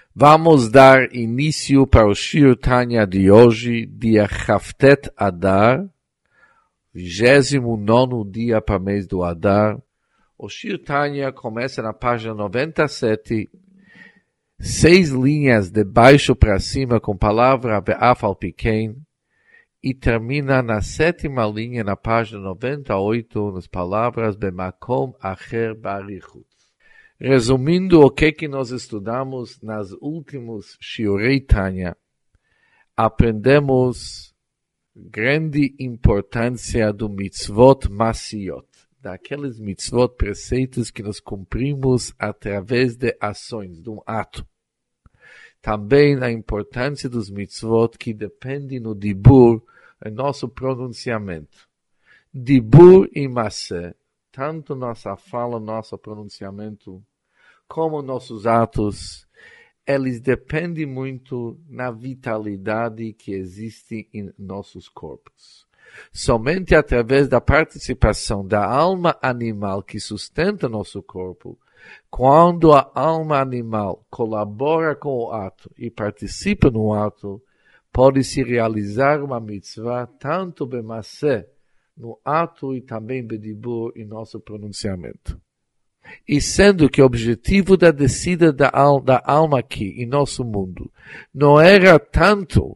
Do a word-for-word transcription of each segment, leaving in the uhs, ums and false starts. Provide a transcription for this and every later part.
Vamos dar início para o Shir Tanya de hoje, dia Chavtet Adar, vigésimo nono dia para o mês do Adar. O Shir Tanya começa na página noventa e sete, seis linhas de baixo para cima com a palavra Ve'af al Pikein, e termina na sétima linha na página noventa e oito, nas palavras Bemakom Acher Barichut. Resumindo o que que nós estudamos nas últimos Shiurei Tanya, aprendemos grande importância do mitzvot masiyot, daqueles mitzvot preceitos que nós cumprimos através de ações, de um ato. Também a importância dos mitzvot que dependem no dibur, em nosso pronunciamento. Dibur e masé, tanto nossa fala, nosso pronunciamento, como nossos atos, eles dependem muito na vitalidade que existe em nossos corpos. Somente através da participação da alma animal que sustenta nosso corpo, quando a alma animal colabora com o ato e participa no ato, pode-se realizar uma mitzvah tanto b'masé, no ato e também bedibur em nosso pronunciamento. E sendo que o objetivo da descida da, al- da alma aqui, em nosso mundo, não era tanto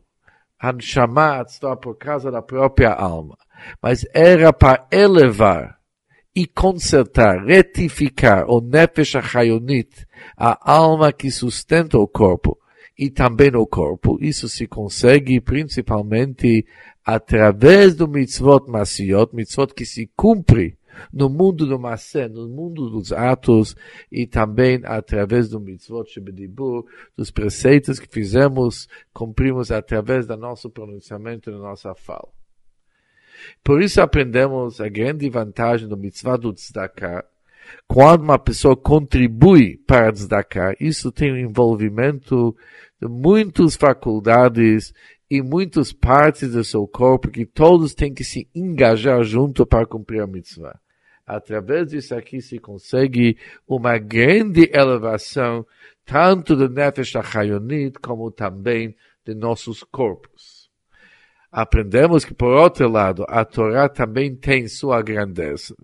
chamar por causa da própria alma, mas era para elevar e consertar, retificar o nefesh achayonit, a alma que sustenta o corpo, e também o corpo. Isso se consegue principalmente através do mitzvot masiyot, mitzvot que se cumpre no mundo do masé, no mundo dos atos, e também através do mitzvot shebedibur, dos preceitos que fizemos, cumprimos através do nosso pronunciamento e da nossa fala. Por isso aprendemos a grande vantagem do mitzvah do tzedakah. Quando uma pessoa contribui para tzedakah, isso tem um envolvimento de muitas faculdades e muitas partes do seu corpo que todos têm que se engajar junto para cumprir a mitzvah. Através disso aqui se consegue uma grande elevação tanto do nefesh achayonit como também de nossos corpos. Aprendemos que, por outro lado, a Torá também tem sua grandeza.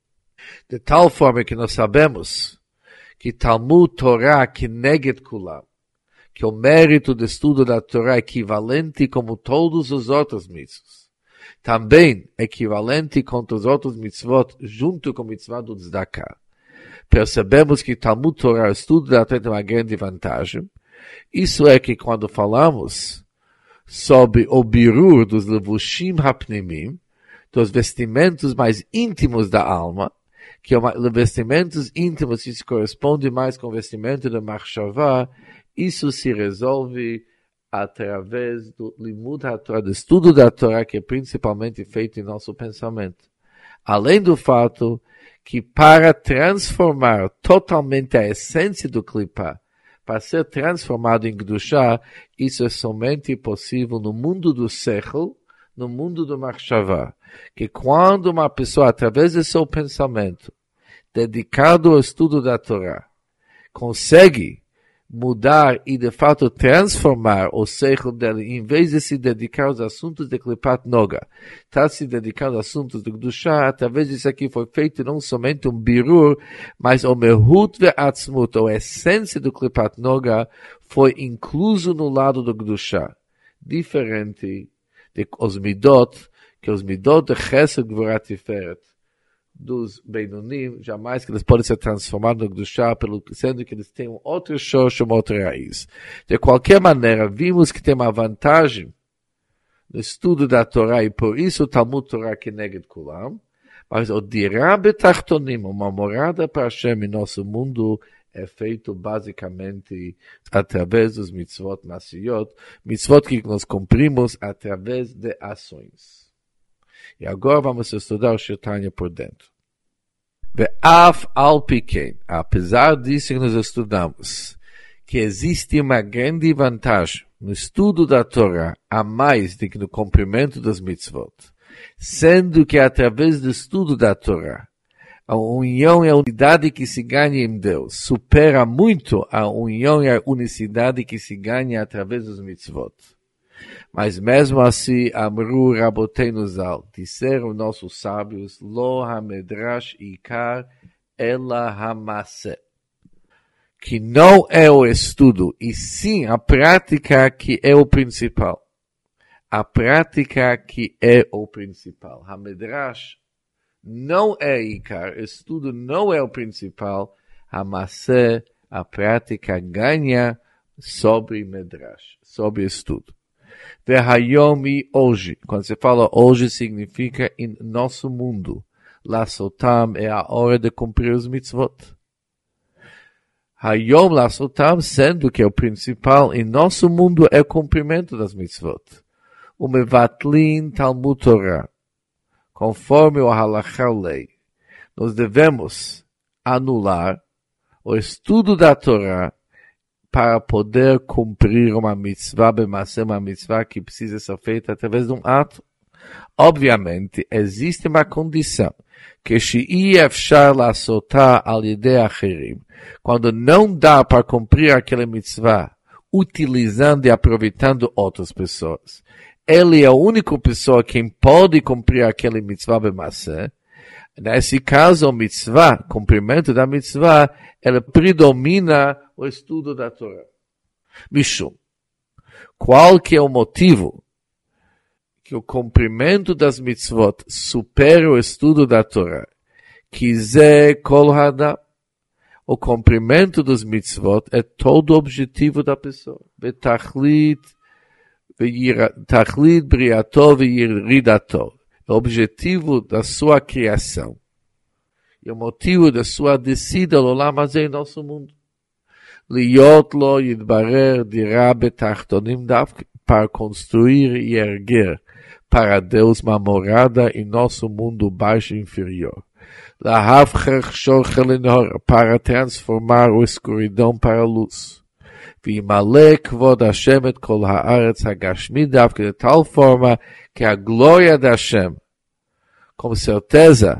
De tal forma que nós sabemos que Talmud Torá Keneged Kulam, que o mérito do estudo da Torá é equivalente como todos os outros mitzvot. Também equivalente contra os outros mitzvot, junto com o mitzvah do tzedakah. Percebemos que Talmud Torá, o estudo da Torá, tem uma grande vantagem. Isso é que quando falamos sobre o birur dos levushim hapnimim, dos vestimentos mais íntimos da alma, que é uma, vestimentos íntimos que se corresponde mais com o vestimento da machshavá, isso se resolve através do limud HaTorah, do estudo da Torá, que é principalmente feito em nosso pensamento. Além do fato que para transformar totalmente a essência do clipá, para ser transformado em Kedushá, isso é somente possível no mundo do sechel, no mundo do machshavá, que quando uma pessoa, através do seu pensamento, dedicado ao estudo da Torá, consegue mudar e de fato transformar o seichel dele, em vez de se dedicar aos assuntos de Klipat Noga, está se dedicando aos assuntos de Kedushá. Através disso aqui foi feito não somente um birur, mas o mehut ve'atzmut, a essência do Klipat Noga, foi incluso no lado do Kedushá, diferente de os midot, que os midot de Chesed Gvurah Tiferet dos Beinonim, jamais que eles podem ser transformados no Kedushá, pelo, sendo que eles têm um outro shorsh, uma outra raiz. De qualquer maneira, vimos que tem uma vantagem no estudo da Torá, e por isso o Talmud Torá Keneged Kulam, mas o Dirá Betachtonim, uma morada para Hashem em nosso mundo, é feito basicamente através dos mitzvot masiyot, mitzvot que nós cumprimos através de ações. E agora vamos estudar o Shir Tanya por dentro. Ve'af al Pikein, apesar disso que nós estudamos, que existe uma grande vantagem no estudo da Torá, a mais do que no cumprimento das mitzvot, sendo que através do estudo da Torá, A união e a unidade que se ganha em Deus supera muito a união e a unicidade que se ganha através dos mitzvot. Mas mesmo assim, Amru Raboteinu Zal, disseram nossos sábios, Lo ha-medrash ikar ela ha-maseh, que não é o estudo, e sim a prática que é o principal. A prática que é o principal. Ha-medrash não é ikar, estudo não é o principal, ha-maseh, a prática ganha sobre medrash, sobre estudo. Vehayomi hoje, quando você fala hoje significa em nosso mundo. Lasotam é a hora de cumprir os mitzvot. Hayom lasotam, sendo que é o principal em nosso mundo é o cumprimento das mitzvot. O mevatlin Talmud Torah, conforme o halachá lei, nós devemos anular o estudo da Torá para poder cumprir uma mitzvah, bemasseh, uma mitzvah que precisa ser feita através de um ato. Obviamente, existe uma condição, que she'i efshar lasotah al yedei acherim, quando não dá para cumprir aquela mitzvah, utilizando e aproveitando outras pessoas. Ele é a única pessoa quem pode cumprir aquele mitzvah bemasseh. Nesse caso, o mitzvah, cumprimento da mitzvah, ela predomina o estudo da Torá. Mishum, qual que é o motivo que o cumprimento das mitzvot supera o estudo da Torá? Kizeh kol hadam. O cumprimento dos mitzvot é todo o objetivo da pessoa. Betachlit, tachlit briato ve'yiridato. O objetivo da sua criação. E o motivo da sua descida ao olam hazé em nosso mundo. Liot lo yidbarer dirá betachtonim davke, para construir e erguer para Deus uma morada em nosso mundo baixo e inferior. Lahavcher shor chelinor, para transformar a escuridão para a luz. Vimale kvod Hashem et kol haaretz hagashmi davke, de tal forma que a glória de Hashem, com certeza,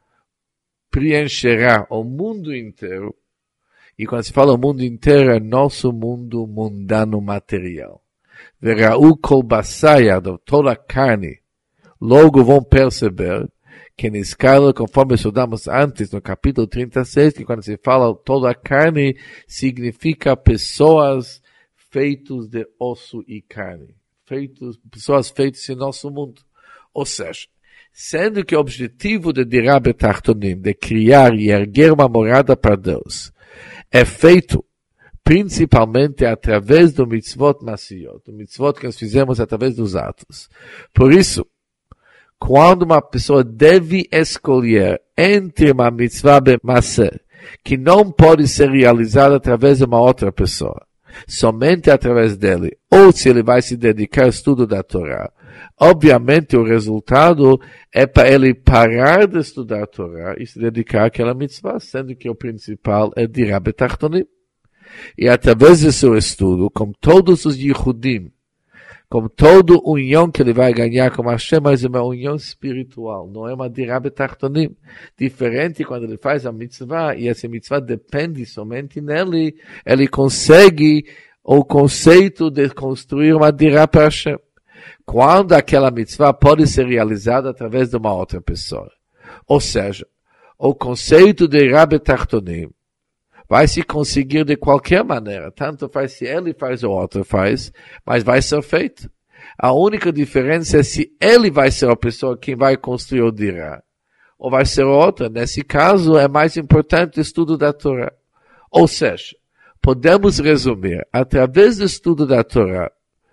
preencherá o mundo inteiro. E quando se fala o mundo inteiro, é nosso mundo mundano material. Verau kol basaya, toda a carne, logo vão perceber que na escala, conforme estudamos antes, no capítulo trinta e seis, que quando se fala toda a carne, significa pessoas feitas de osso e carne. Feitos, pessoas feitas em nosso mundo. Ou seja, sendo que o objetivo de Dirá Betachtonim, de criar e erguer uma morada para Deus, é feito principalmente através do mitzvot masiyot, do mitzvot que nós fizemos através dos atos. Por isso, quando uma pessoa deve escolher entre uma mitzvah bemasseh, que não pode ser realizada através de uma outra pessoa, somente através dele, ou se ele vai se dedicar ao estudo da Torá, obviamente o resultado é para ele parar de estudar a Torá e se dedicar àquela mitzvah, sendo que o principal é Dirá Betachtonim. E através do seu estudo, com todos os Yehudim, com toda a união que ele vai ganhar com Hashem, mas é uma união espiritual, não é uma Dirá Betachtonim. Diferente quando ele faz a mitzvah, e essa mitzvah depende somente nele, ele consegue o conceito de construir uma Dirá para Hashem. Quando aquela mitzvah pode ser realizada através de uma outra pessoa. Ou seja, o conceito de Dirá Betachtonim vai se conseguir de qualquer maneira, tanto faz se ele faz ou outro faz, mas vai ser feito. A única diferença é se ele vai ser a pessoa quem vai construir o Dirá, ou vai ser outra. Nesse caso, é mais importante o estudo da Torá. Ou seja, podemos resumir, através do estudo da Torá,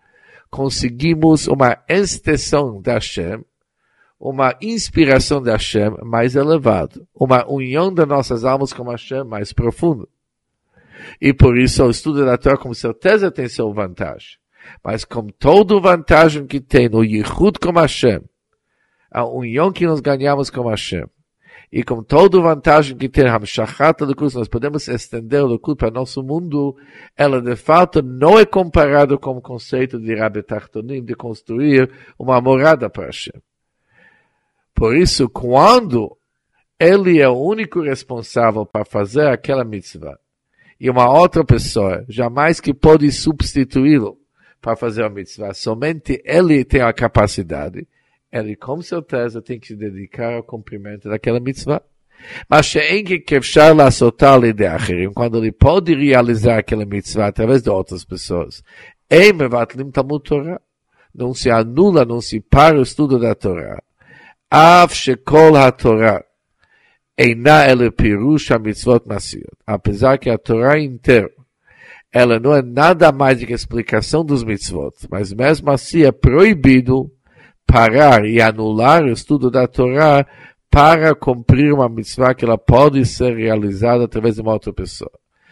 conseguimos uma extensão da Hashem, uma inspiração da Hashem mais elevada, uma união das nossas almas com Hashem mais profunda. E por isso o estudo da Torá com certeza tem sua vantagem. Mas com toda a vantagem que tem no Yichud com Hashem, a união que nós ganhamos com Hashem, e com toda a vantagem que tem Hamshachat Elokus, nós podemos estender o Elokus para nosso mundo, ela de fato não é comparada com o conceito de Dirá Betachtonim, de construir uma morada para Hashem. Por isso, quando ele é o único responsável para fazer aquela mitzvah. E uma outra pessoa jamais que pode substituí-lo para fazer a mitzvah. Somente ele tem a capacidade. Ele com certeza tem que se dedicar ao cumprimento daquela mitzvah. Mas שאין כי אפשר לעשותה על ידי אחרים, quando ele pode realizar aquela mitzvah através de outras pessoas, em מבטלים תלמוד תורה. Não se anula, não se para o estudo da Torá. אף שכל התורה אינה אלא פירוש המצוות מעשיות. Apesar que a Torá inteira, ela não é nada mais do que a explicação dos mitzvot, mas mesmo assim é proibido parar e anular o estudo da Torá para cumprir uma mitzvah que ela pode ser realizada através de uma outra pessoa.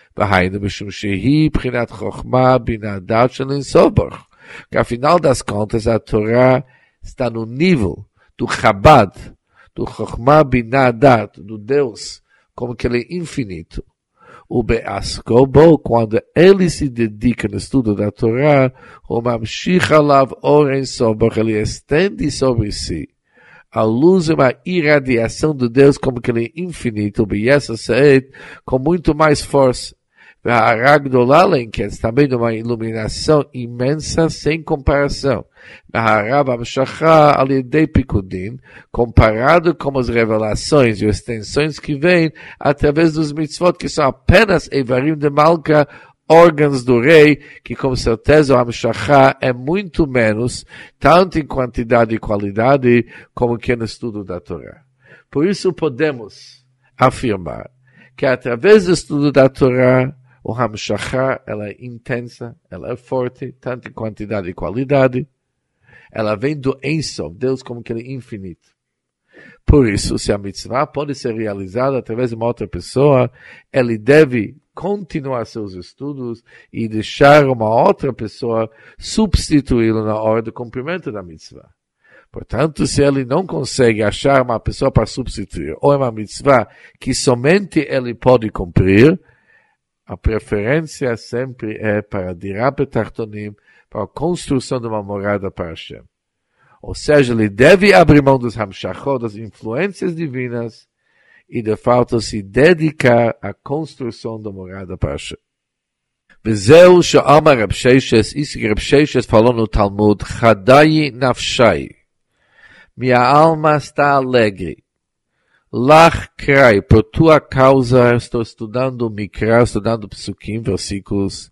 Que afinal das contas a Torá está no nível do Chabad, do Chokhmah Binah Dat, do Deus, como que ele é infinito. O Be'askobo, quando ele se dedica no estudo da Torá, o Mamshich Alav Oren Sobach, ele estende sobre si a luz e uma irradiação de Deus como que ele é infinito, com muito mais força. Que é também uma iluminação imensa sem comparação. Comparado com as revelações e as extensões que vêm através dos mitzvot, que são apenas Eivarim de Malka, órgãos do rei, que com certeza o Hamshachá é muito menos, tanto em quantidade e qualidade, como que no estudo da Torá. Por isso podemos afirmar que através do estudo da Torá, o Hamshachá, ela é intensa, ela é forte, tanto em quantidade e qualidade. Ela vem do Ein Sof, Deus como que ele é infinito. Por isso, se a mitzvah pode ser realizada através de uma outra pessoa, ele deve continuar seus estudos e deixar uma outra pessoa substituí-lo na hora do cumprimento da mitzvah. Portanto, se ele não consegue achar uma pessoa para substituir, ou é uma mitzvah que somente ele pode cumprir, a preferência sempre é para Dirá Betartonim, para a construção de uma morada para Hashem. Ou seja, ele deve abrir mão dos Hamshachot, das influências divinas, e de fato se dedicar à construção da morada para Hashem. Vezeu she'amar Reb Sheishes, isso que Reb Sheishes falou no Talmud, Chadai nafshai, minha alma está alegre. Lach crai, por tua causa, estou estudando Mikra, estudando Psukim, versículos.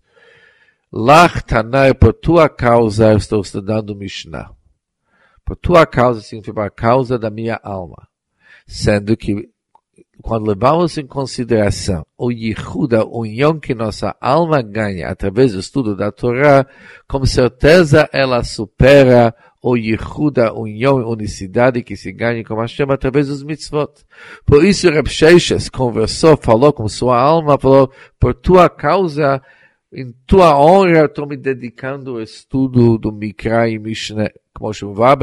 Lach tanai, por tua causa, estou estudando Mishnah. Por tua causa significa por causa da minha alma. Sendo que, quando levamos em consideração o yichud, a união que nossa alma ganha através do estudo da Torá, com certeza ela supera o yichud, a união e unicidade que se ganha com Hashem através dos mitzvot. Por isso, Reb Sheishes conversou, falou com sua alma, falou, por tua causa, em tua honra, estou me dedicando ao estudo do Mikra e Mishneh. Como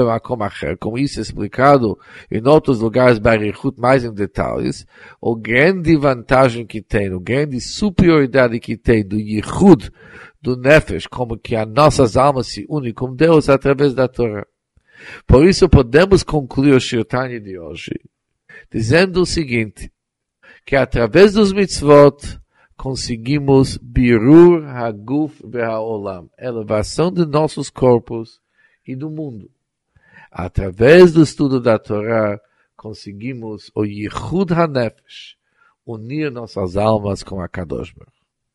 como isso é explicado em outros lugares, Barichut, mais em detalhes, a grande vantagem que tem, a grande superioridade que tem do Yichud, do Nefesh, como que as nossas almas se unem com Deus através da Torá. Por isso podemos concluir o Shirtanya de hoje, dizendo o seguinte, que através dos mitzvot, conseguimos Birur Haguf Ve'Haolam, elevação de nossos corpos e do mundo. Através do estudo da Torá, conseguimos o Yichud HaNefesh, unir nossas almas com a Kadosh Baruch.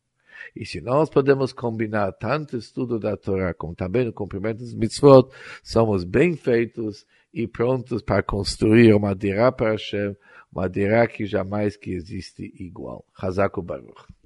E se nós podemos combinar tanto o estudo da Torá como também o cumprimento dos mitzvot, somos bem feitos e prontos para construir uma dirá para Hashem, uma dirá que jamais que existe igual. Chazak u'Baruch.